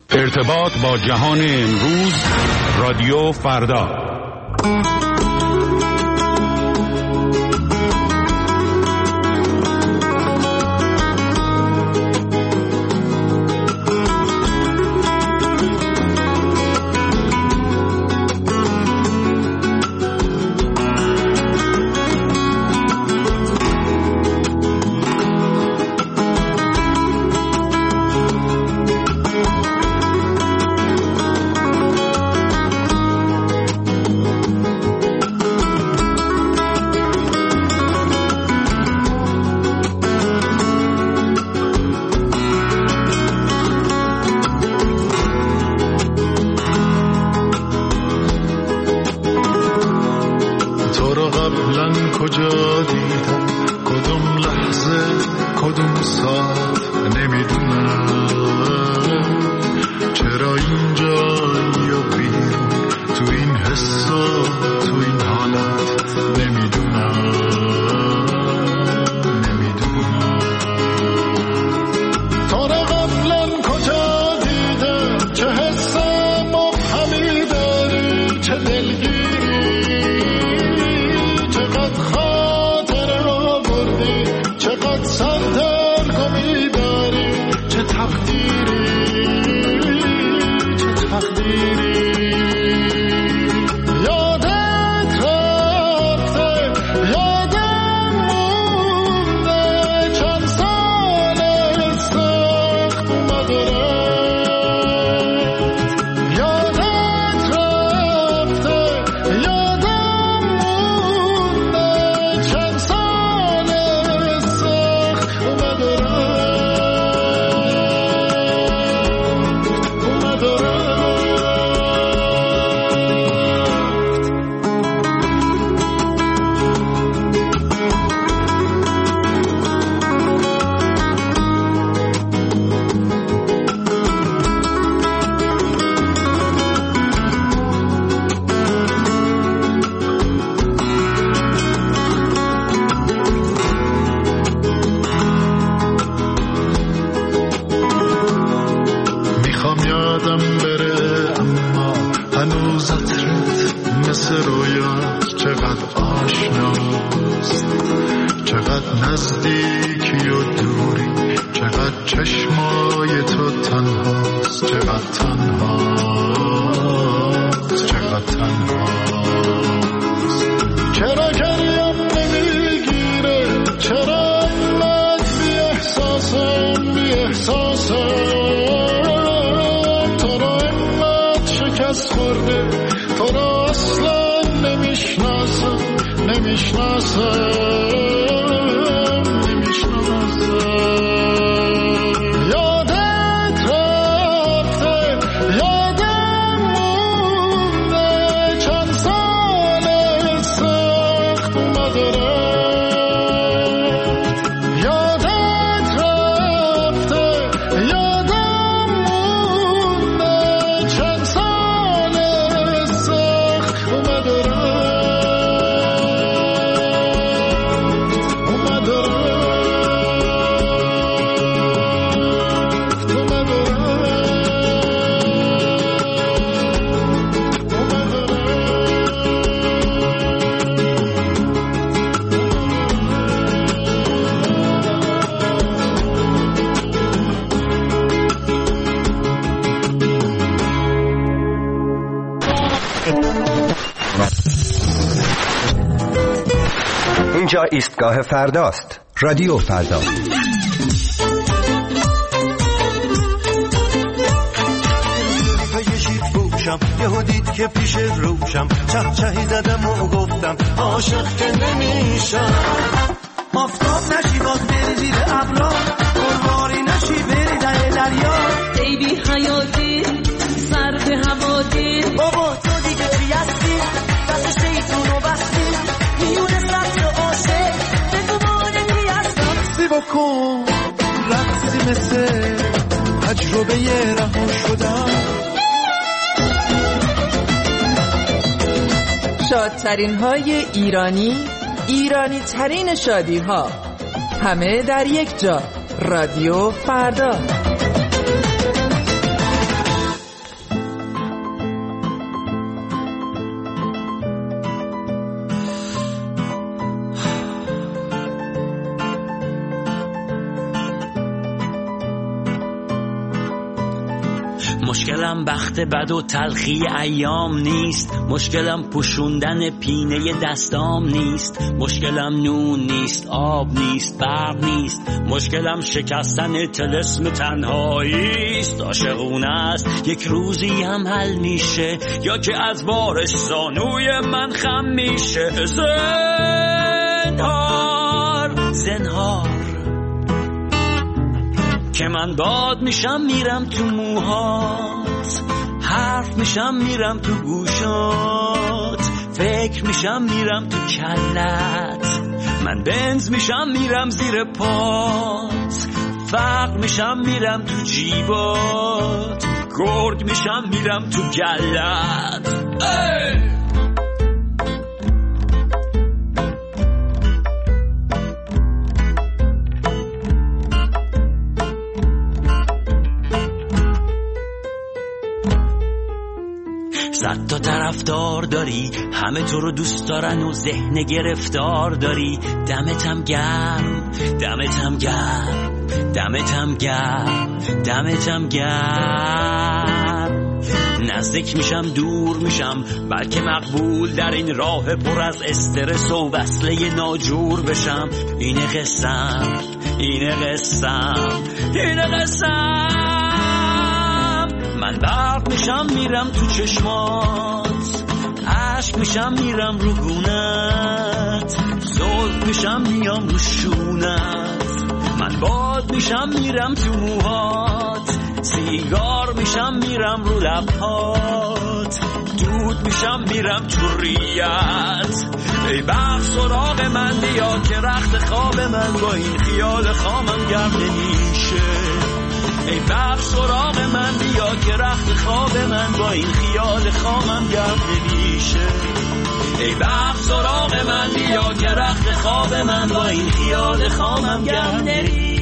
ارتباط با جهان امروز، رادیو فردا. اینجا ایستگاه فرداست. رادیو فردا. یهو دید که پیش روشم چهچهی زدم و گفتم عاشق که نمیشم. آفتاب نشی باز بری زیر ابرا، قربانی نشی بری در دریا. ای بی حیاتی سر به هوادی، بابا تو دیگه چی هستی؟ دست شیطونو بستی میونه سبز و عاشق بگو مانه کی هستم. سی بکن رقصی مثل تجربه رها شدم. شادترین های ایرانی ترین شادی ها، همه در یک جا. رادیو فردا. مشکلم بخت بد و تلخی ایام نیست، مشکلم پوشوندن پینه دستام نیست، مشکلم نون نیست، آب نیست، برق نیست، مشکلم شکستن طلسم تنهایی است. عاشقونه است یک روزی هم حل میشه، یا که از بارش زانوی من خم میشه. زنهار که من باد میشم میرم تو موهات، حرف میشم میرم تو گوشات، فکر میشم میرم تو کلت، من بنز میشم میرم زیر پات، فقر میشم میرم تو جیبات، گرگ میشم میرم تو گلت. صد تا طرفدار داری، همه تو رو دوست دارن و ذهن گرفتار داری. دمتم گرم، دمتم گرم، دمتم گرم، دمتم گرم. نزدیک میشم دور میشم، بلکه مقبول در این راه پر از استرس و وصله ناجور بشم. اینه قسم، اینه قسم، اینه قسم. من برق میشم میرم تو چشمات، عشق میشم میرم رو گونت، زلف میشم میام رو شونت، من باد میشم میرم تو موهات، سیگار میشم میرم رو لبهات، دود میشم میرم تو ریت. ای بخت سراغ من بیا که رخت خواب من با این خیال خامم گرم نمیشه. ای بخت سراغ من بیا که رخت خواب من با این خیال خامم گرم نمیشه. ای بخت سراغ من بیا که رخت خواب من با این خیال خامم گرم نمیشه.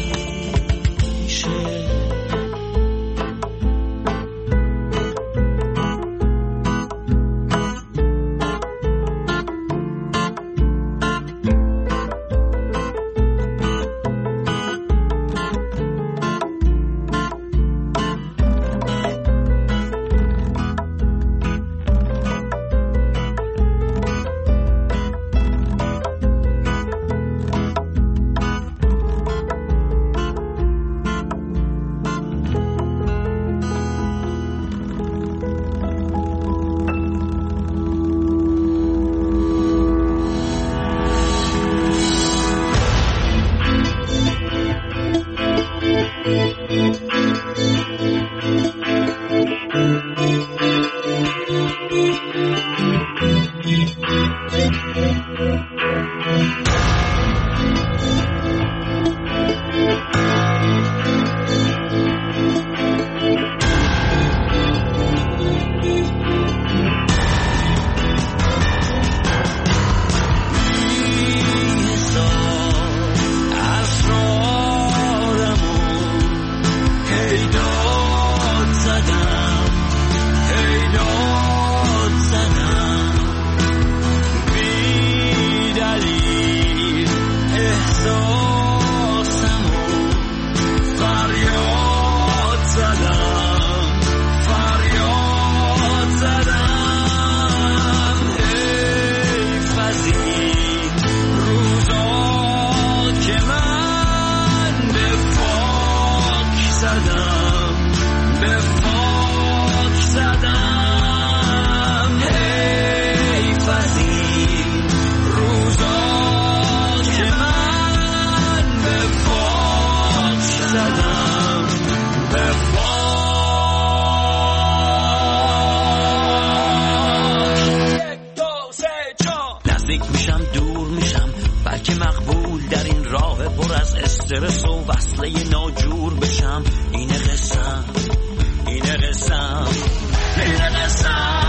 استرس و وصله ناجور بشم. اینه قسم، اینه قسم، اینه قسم.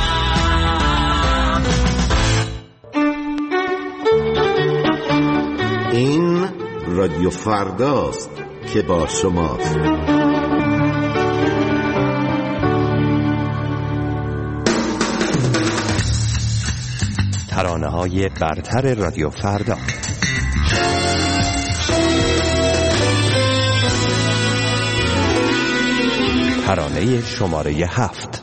این رادیو فرداست که با شماست. ترانه‌های برتر رادیو فردا. ترانه شماره 7.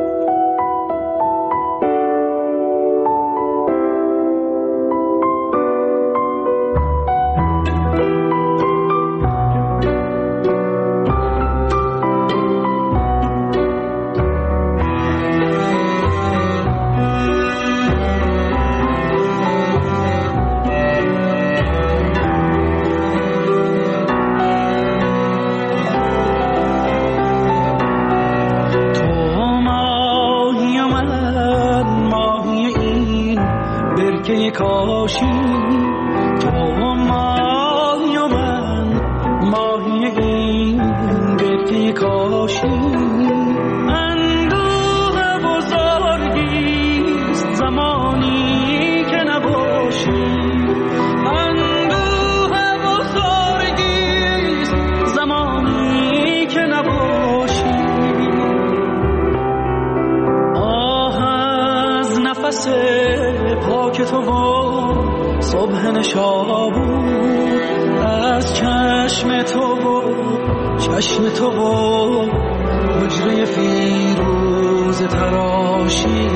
پاک تو و صبح نشابور از چشم تو و چشم تو و حجره فیروز تراشی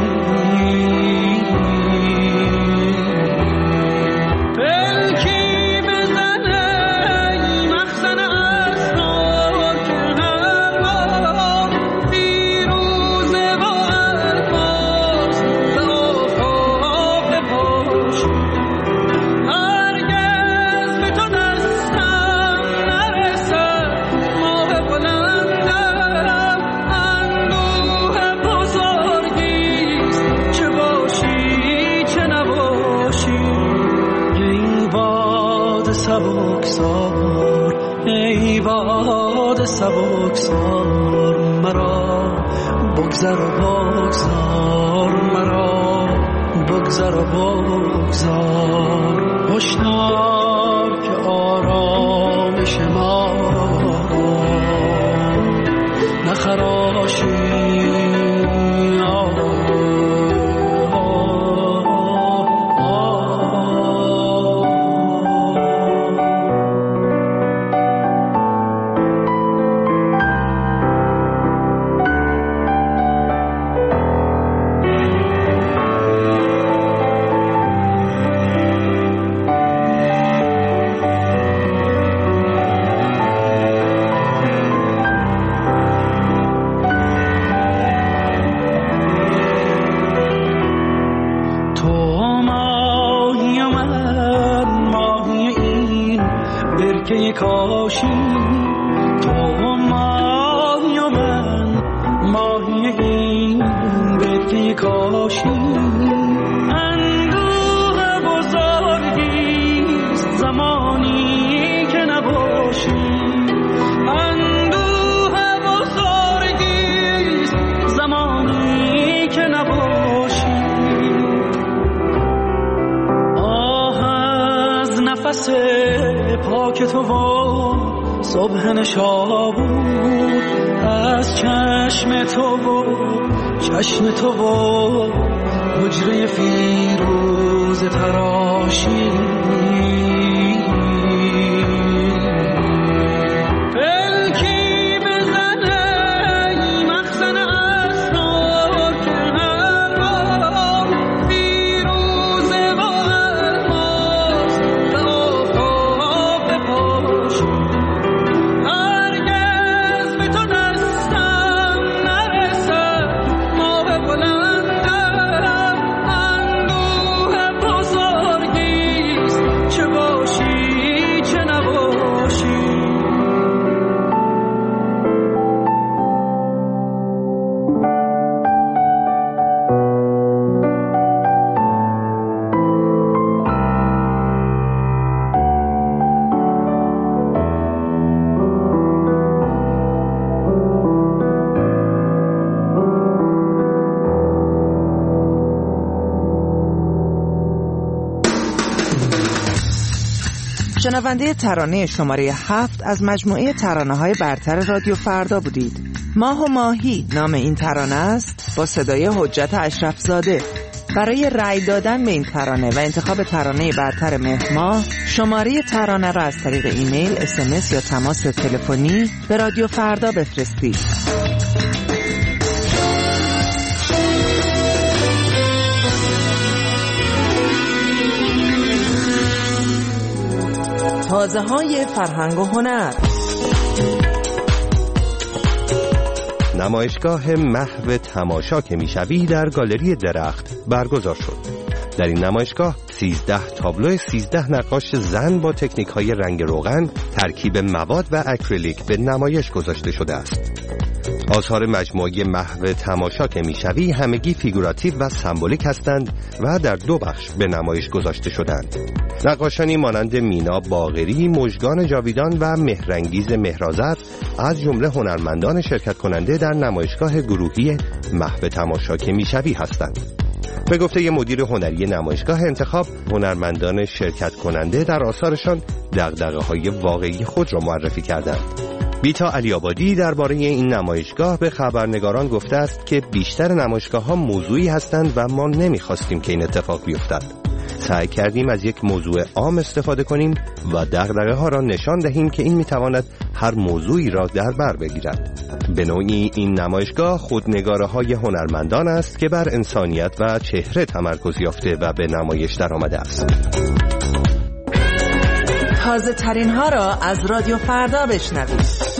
سبکسار مرا بگذر و بگذار مرا بگذر و بگذار هشدار که آرامش ما نخراشی کاشی تو ماهی و من ماهی این برکه کاشی اندوه بزرگیست زمانی که نباشی اندوه بزرگیست زمانی که نباشی آه از نفس پاک تو و صبح نشابور از چشم تو و چشم تو و حجره فیروز تراشی شنونده ترانه شماره 7 از مجموعه ترانه‌های برتر رادیو فردا بودید. ماه و ماهی نام این ترانه است با صدای حجت اشرفزاده. برای رأی دادن به این ترانه و انتخاب ترانه برتر مهر ماه شماره ترانه را از طریق ایمیل، SMS یا تماس تلفنی به رادیو فردا بفرستید. تازه‌های فرهنگ و هنر. نمایشگاه محو تماشا که میشوی در گالری درخت برگزار شد. در این نمایشگاه 13 تابلو 13 نقاش زن با تکنیک‌های رنگ روغن، ترکیب مواد و اکریلیک به نمایش گذاشته شده است. آثار مجموعه محو تماشا که میشوی همگی فیگوراتیو و سمبولیک هستند و در 2 بخش به نمایش گذاشته شدند. نقاشانی مانند مینا باقری، مژگان جاویدان و مهرانگیز مهرآذر از جمله هنرمندان شرکت کننده در نمایشگاه گروهی محو تماشا که میشوی هستند. به گفته مدیر هنری نمایشگاه، انتخاب هنرمندان شرکت کننده در آثارشان دغدغه‌های واقعی خود را معرفی کردند. بیتا علی‌آبادی درباره این نمایشگاه به خبرنگاران گفته است که بیشتر نمایشگاه‌ها موضوعی هستند و ما نمی‌خواستیم که این اتفاق بیفتد. سعی کردیم از یک موضوع عام استفاده کنیم و دغدغه‌ها را نشان دهیم که این می‌تواند هر موضوعی را در بر بگیرد. به نوعی این نمایشگاه خودنگاره‌های هنرمندان است که بر انسانیت و چهره تمرکز یافته و به نمایش درآمده است. تازه ترین ها را از رادیو فردا بشنوید.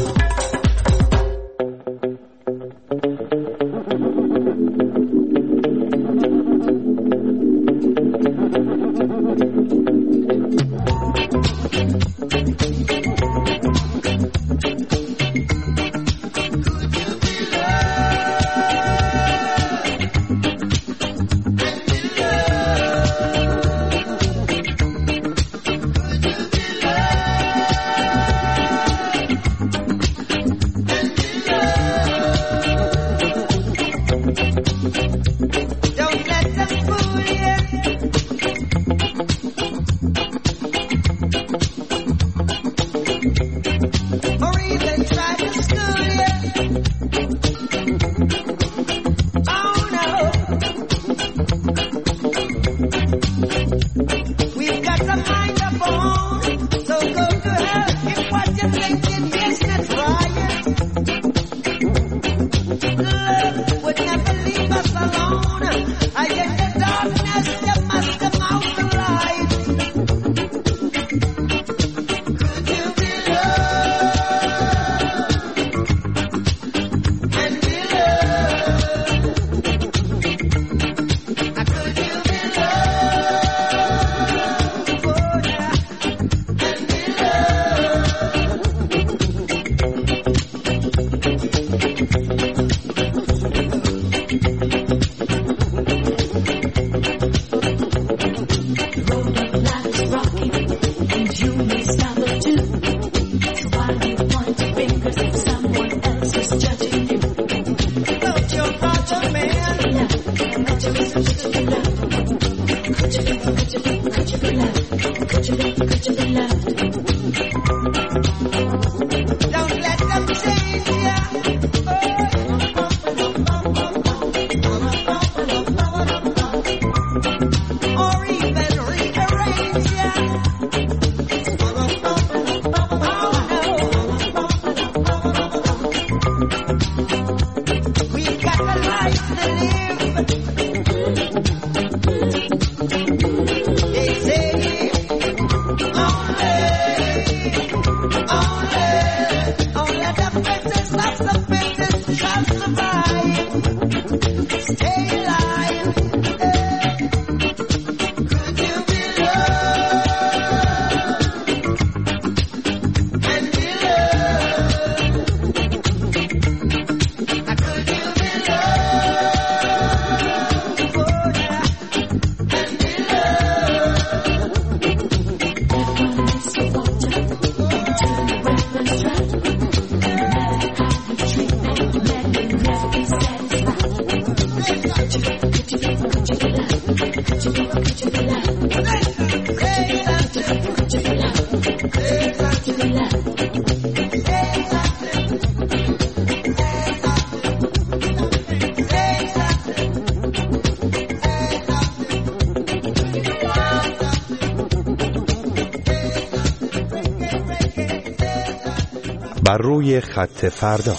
بر روی خط فردا.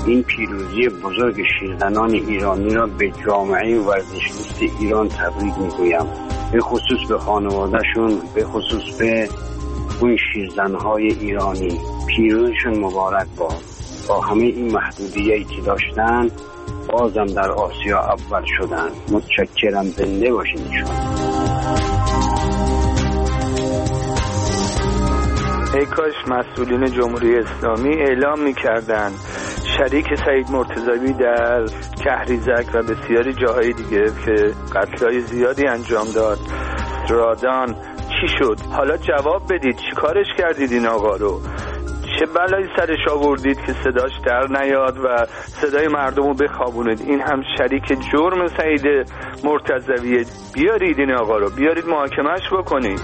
این پیروزی بزرگ شیرزنان ایرانی را به جامعه ورزشگوست ایران تبریک میگویم، به خصوص به خانوادهشون، به خصوص به اون شیرزنهای ایرانی. پیروزشون مبارک باد. با همه این محدودیتی که داشتن بازم در آسیا اول شدن. متشکرم، زنده باشین ایشون. ای کاش مسئولین جمهوری اسلامی اعلام می‌کردند شریک سعید مرتضوی در کهریزک و بسیاری جاهای دیگه که قتل‌های زیادی انجام داد، رادان، چی شد؟ حالا جواب بدید، چی کارش کردید این آقا رو؟ چه بلایی سرش آوردید که صداش در نیاد و صدای مردم رو بخوابونید؟ این هم شریک جرم سعید مرتضویه. بیارید این آقا رو، بیارید محاکمه‌اش بکنید.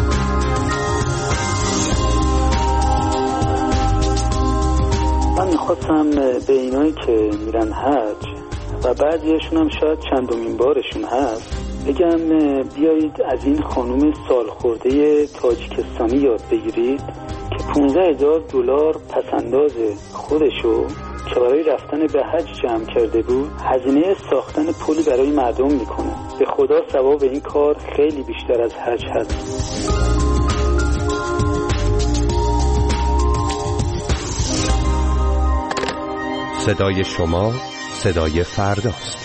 من میخواستم به اینایی که میرن حج و بعضیشون هم شاید چندمین بارشون هست بگم بیایید از این خانوم سالخورده تاجیکستانی یاد بگیرید که $15,000 پسنداز خودشو که برای رفتن به حج جمع کرده بود هزینه ساختن پلی برای مردم میکنه. به خدا ثواب این کار خیلی بیشتر از حج هست. صدای شما صدای فرداست.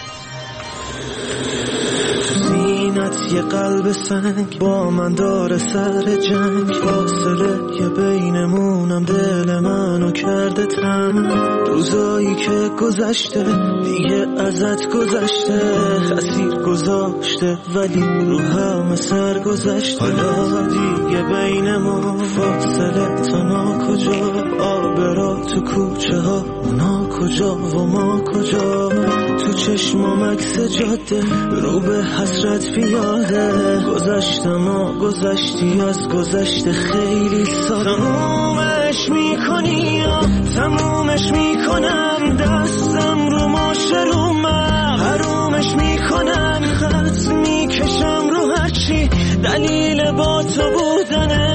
سینت یه قلب سنگ با من داره سر جنگ، فاصله یه بینمونم دل منو کرده تنگ. روزایی که گذشته دیگه ازت گذشته، تأثیر گذاشته ولی رو همه سر گذشته. حالا دیگه بینمون فاصله تا ناکجا، آبرا تو کوچه ها اونا کجا و ما کجا. تو چشمام عکس جاده رو به حسرت پیاده، گذشتم و گذشتی از گذشته خیلی ساده. تمومش میکنی یا تمومش میکنم، دستم رو ماشه رو من حرومش میکنم، خط میکشم رو هرچی دلیل با تو بودنه.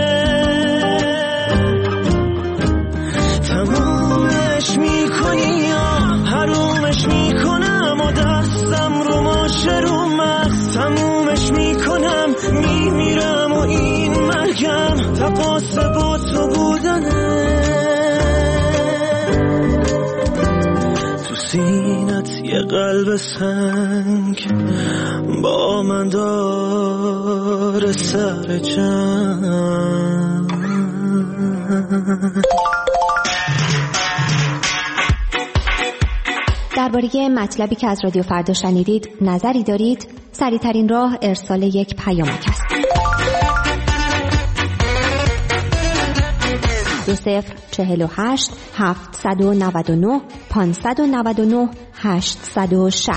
تمومش میکنی یا حرومش میکنم و دستم رو ماشه رو من تمومش میکنم، میمیرم و این مرگم تقاس با تو بودنه. تو سینت یه قلب سنگ با من داره سر جنگ. درباره مطلبی که از رادیو فردا شنیدید نظری دارید؟ سریع‌ترین راه ارسال یک پیامک است. 2048 799 599 860.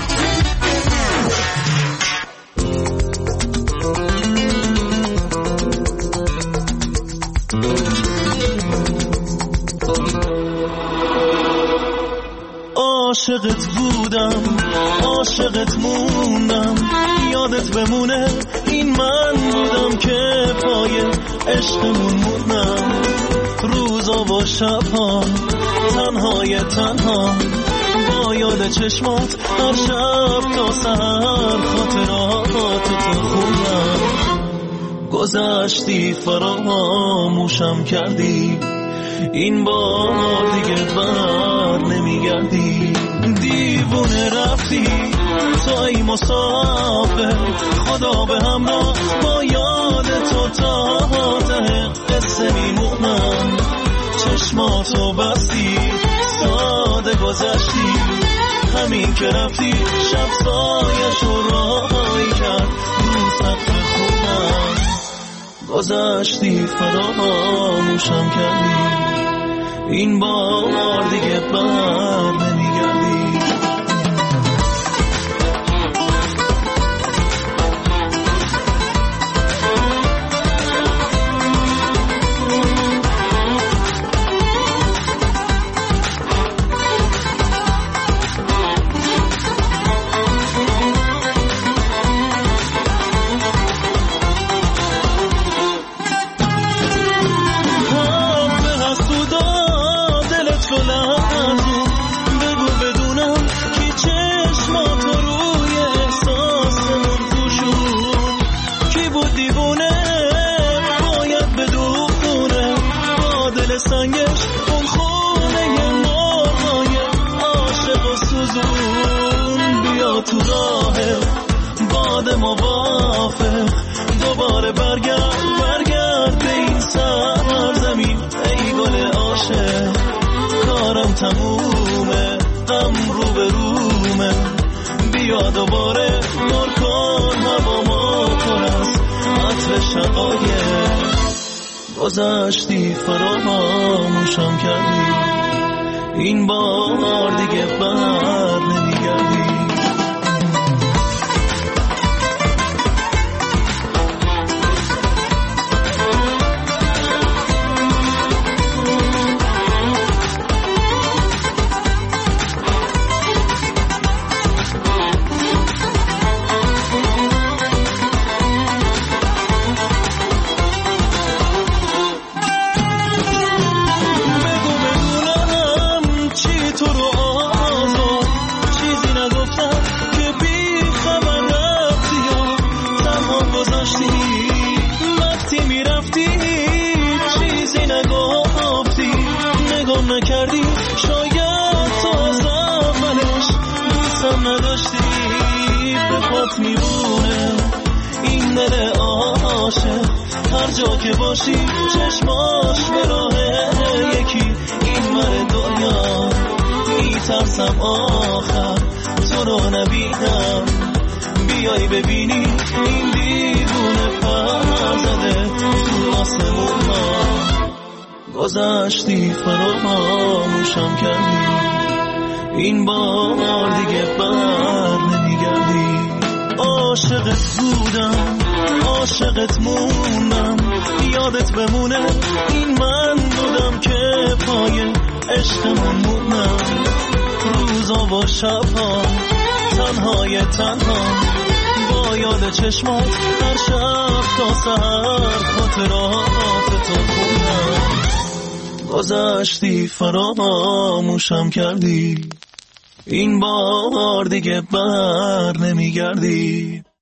عاشقت بودم، عاشقت موندم، یادت بمونه این من بودم که پای عشقمون موندم. روزا و شبها تنهای تنها با یاد چشمات هر شب تا سحر خاطراتو خوندم. گذشتی فراموشم کردی، این بار دیگه بر نمیگردی. دیوونه رفتی توی مسافر، خدا به همراه با یاد تو تا ته قصه میمونم. چشماتو بستی ساده گذشتی، همین که رفتی شب سایشو راهی کرد رو سقف خونم. گذشتی فراموشم کردی، این بار دیگه بر نمیگردی. تمومه، غم رو به رومه، بیا دوباره نور کن هوا ما پر از عطر شقایق. گذشتی فراموشم کردی، این بار دیگه بر نمیگردی. نکردی شاید تو از اولش دوستم نداشتی. به خود میبونه این دل عاشق، هر جا که باشی چشماش به راه یکی این ور دنیا. میترسم آخر تو رو نبینم، بیای ببینی این دیوونه پر زده تو آسمون ها. گذشتی فراموشم کردی، این بار دیگه بر نمیگردی. عاشقت بودم، عاشقت موندم، یادت بمونه این من بودم که پای عشقمون موندم. روزا و شبها تنهای تنها با یاد چشمات هر شب تا سحر خاطرات تو خوندم. گذشتی فراموشم کردی، این بار دیگه بر نمیگردی.